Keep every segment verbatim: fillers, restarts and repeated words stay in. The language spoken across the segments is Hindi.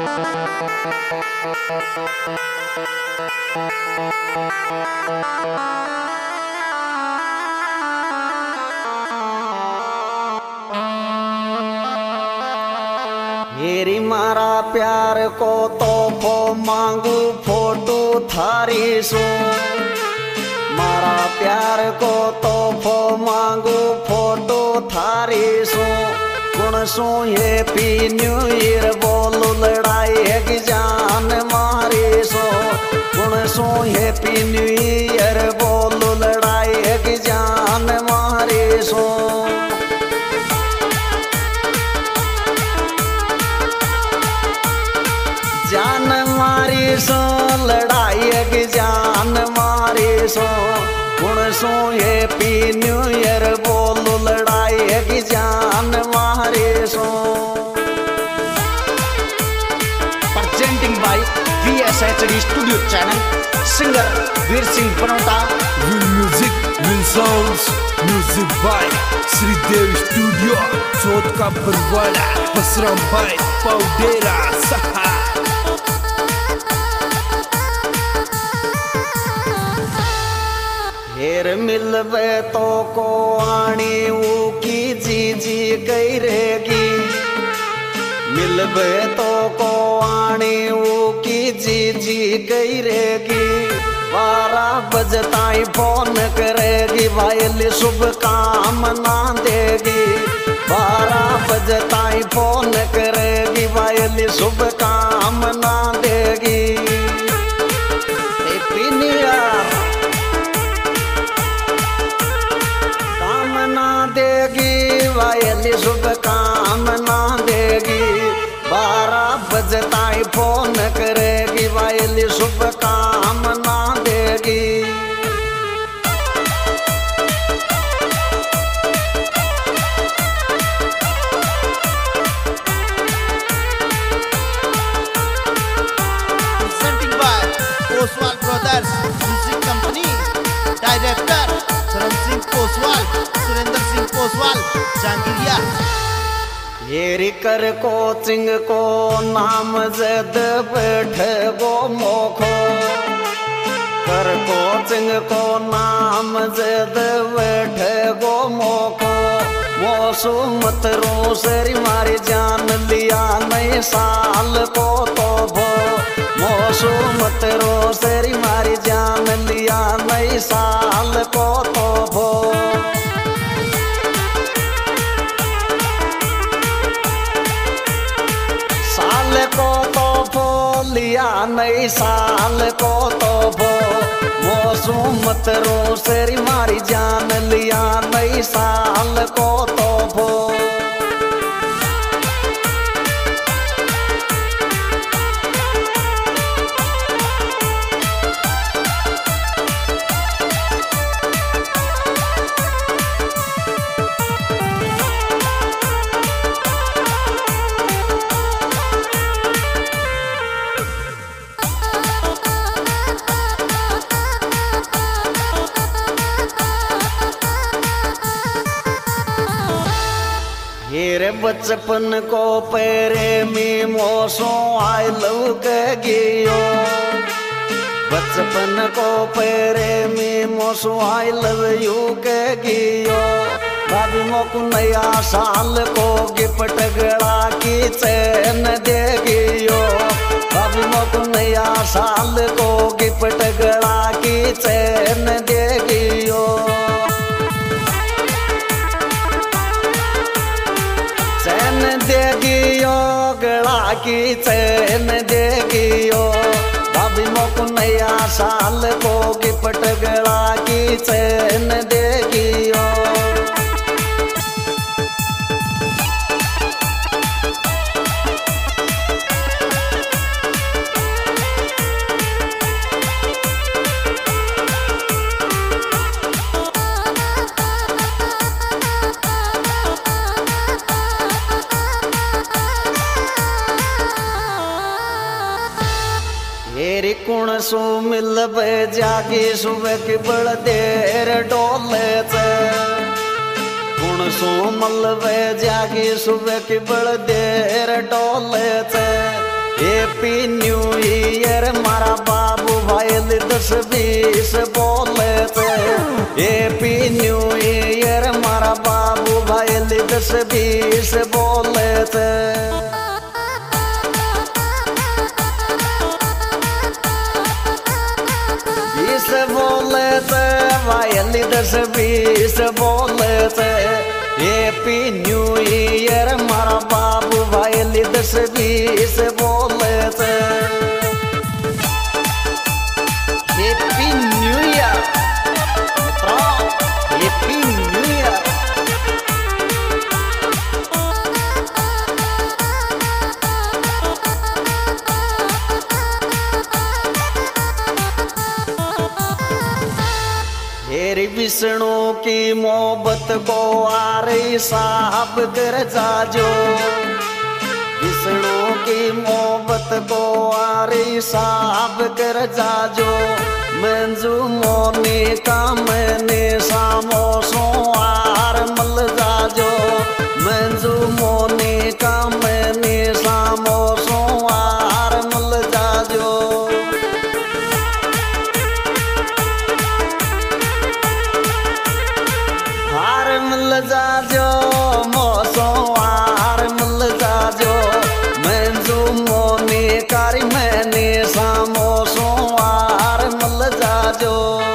हेरी मारा प्यार को तोहफो मांगू फोटो थारी सो, मारा प्यार को तोहफो मांगू फोटो थारी सो। गुण सो हैप्पी न्यू ईयर बोलो लड़ाई है कि जान मारी सो। गुण सो हैप्पी न्यू ईयर बोलो लड़ाई है कि जान मारी सो। जान मारी सो लड़ाई की जान मारी सो। गुण सो हैप्पी न्यू ईयर बोलो लड़ाई की जान मारी सो। Presenting by V S H D studio channel, singer Veer Singh Banota. Will music will sounds, music by Shridev studio, Chauth ka Barwara, Basram भाई पाउडेरा सहा। हेर मिलवे तो को आनी ऊ की जी जी कई रहेगी। मिलवे तो को आनी ऊ की जी जी कई रहेगी। बारह बजे ताई फोन करेगी, वायल शुभ कामना देगी। बारह बजे ताई फोन करेगी, वायल शुभ कामना देगी। हैप्पी न्यू ईयर देगी, वायल शुभ कामना देगी। बारह बजे ताई फोन करेगी, वायल शुभ कामना देगी। Presenting by Oswal brothers music company, director Dharm Singh Oswal, Surendra Singh Oswal, Jangiriya. हेरी कर कोचिंग को नाम जद बैठे गो मोखो। कर कोचिंग को नाम जद बैठे गो मोखो। मोसू मत रो सेरी मारी जान लिया नए साल को तो भो। मोसू मत रो सेरी मारी जान लिया नए साल को तो भो। साल को तो भो लिया नई साल को तो भो। मोसू मत रो सेरी मारी जान लिया नई साल को तो भो। हेरे बचपन को पेरे में मोसो आई लव के गियो। बचपन को पेरे में मोसो आई लव यू के गियो। भाभी मोको नया साल को गिफ्ट गड़ा की चैन दे गियो। भाभी मोको नया साल को गिफ्ट गड़ा की चैन दे गियो। चैन देगियो गड़ा की चैन देगियो। भाभी मोको नया साल को गिफ्ट गड़ा की चैन देगियो। हेरी कुण सो मिलबे जागी सुबह की बड़ देर डोले से। कुण सो मलबे जागी सुबह की बड़ देर डोले से। ये हैप्पी न्यू ईयर मारा बाबू भाई दस बीस बोले थे। हैप्पी न्यू ईयर मारा बाबू भाई दस बीस बोले थे। बीस बोले थे भाई दस बीस बोले थे। हैप्पी न्यू ईयर मारा बाबू भाई दस बीस बोले थे। Happy new year happy new year. हेरी विष्णु की मोहब्बत को आ रही साहब कर जाजो। विष्णु की मोहब्बत को आ रही साहब कर जाजो। मंजू मोनी का मैंने सामो सोआर मल जाजो। मंजू मोनी का मैंने सामो सोआर मल जाजो। हार मिल जाजो मोसो हार मिल जाजो। मंजू मोनी कारी मैंने सामो सो हार मिल जाजो।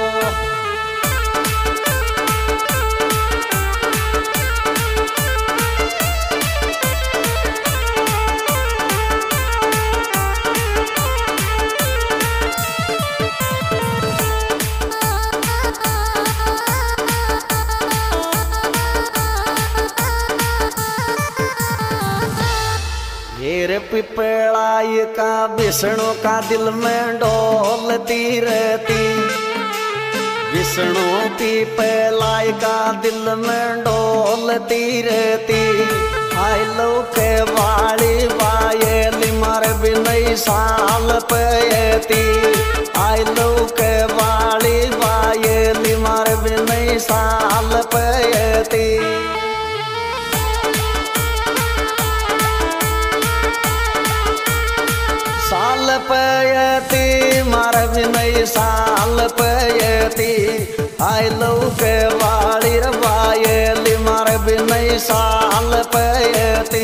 हेर पिपड़ाई का विष्णु का दिल में डोलती रहती। विष्णु पिपड़ाई का दिल में डोलती रहती। आई लो के वाली बायली मार भी नई साल पैती। आई लो के वाली बायली मार भी नई साल पैती। साल पयती मार भी नई साल पयती। आई लो के वाली रबायली मार भी नई साल पयती।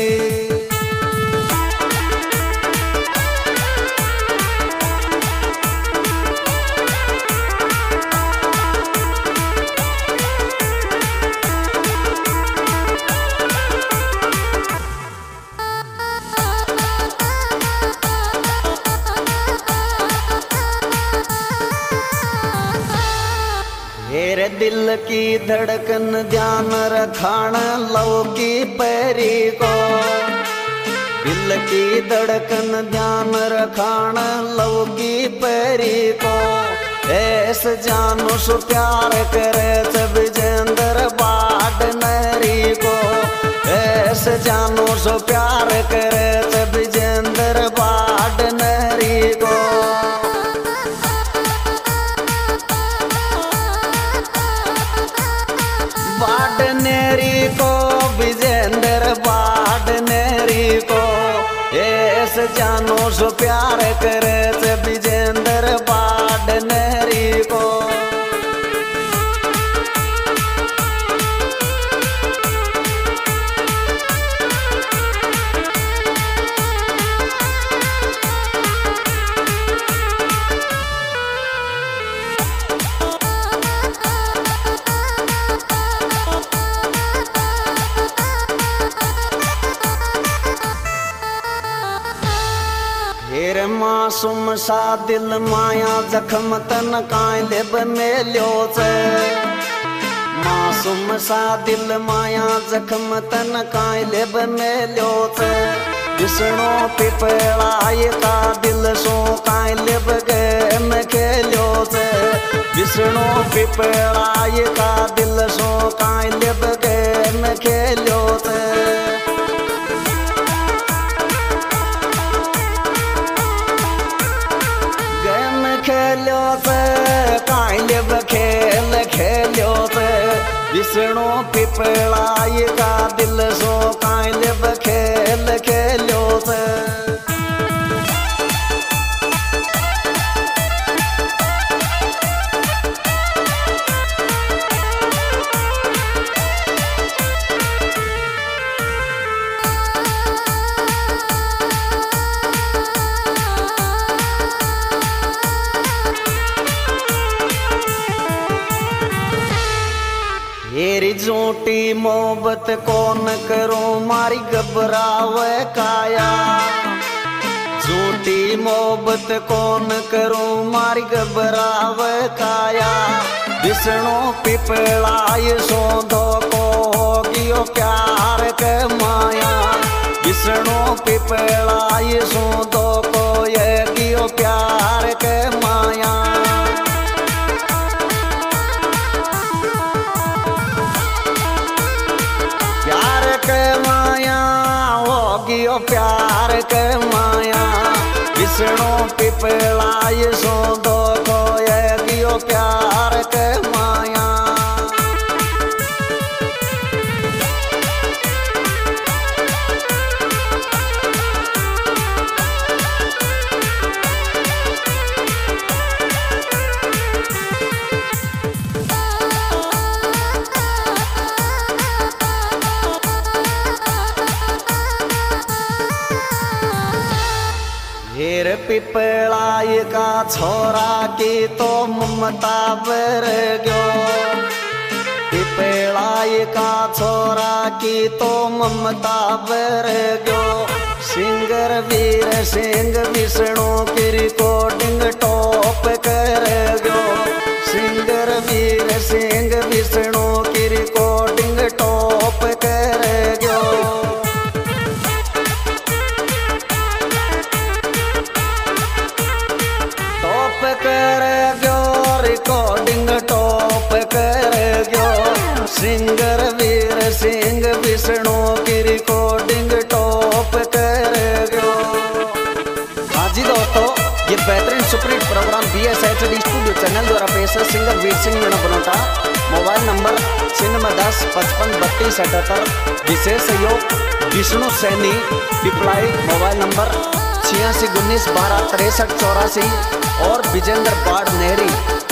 मेरे दिल की धड़कन ध्यान रखान लो की पैरी को। दिल की धड़कन ध्यान रखान लो की पैरी को। ऐसे जानो सो प्यार करे सब जेंदर बाट नरी को। ऐसे जानो सो प्यार करे सब जेंदर बाट नरी को। बाडनेरी को विजेंद्र बाडनेरी को। ऐसे जानो सो प्यार करे से विजेंद्र बाडनेरी को। हेर मासूम सा दिल माया जख्म तन काय लेब मेल्यो से। मासूम सा दिल माया जख्म तन काय लेब मेल्यो से। विष्णु पिपड़ाई का दिल सो काय लेब गेम खेल्यो से। विष्णु पिपड़ाई का दिल सो काय लेब गेम खेल्यो से। खेल्यो से काइलेब खेल खेल्यो से। विष्णु पिपड़ाई का दिल सो काइलेब खेल खेल्यो से। झूठी मोहब्बत कौन करूं मारी घबरावे काया। झूठी मोहब्बत कौन करूं मारी घबरावे काया। विष्णु पिपलाय सो धोखो होगियो प्यार के माया। विष्णु पिपलाय सो धोखो ये गियो प्यार के माया। प्यार के माया होगियो प्यार के माया। विष्णु पिपलाय सो धोखो ये गियो प्यार के माया। हेर पिपलाय का छोरा की तो ममता बर गयो। पिपलाय का छोरा की तो ममता बर गयो। सिंगर वीर सिंह विष्णु की रिकॉर्डिंग टॉप कर गयो। सिंगर वीर सिंह विष्णु की रिकॉर्डिंग टॉप कर गयो। टॉप कर गयो रिकॉर्डिंग टॉप कर गयो। सिंगर वीर सिंह विष्णु की रिकॉर्डिंग टॉप कर गयो। हाँ जी दोस्तों, ये बेहतरीन superhit programme B S H D studio channel द्वारा पेश है। Singer Veer Singh Meena Banota. Mobile number छिन्नवे दस पचपन बत्तीस अठहत्तर। विशेष सहयोग विष्णु सैनी पिपलाई। मोबाइल नंबर छियासी उन्नीस बारह तिरसठ चौरासी और विजेंद्र बाढ़ नेहरी।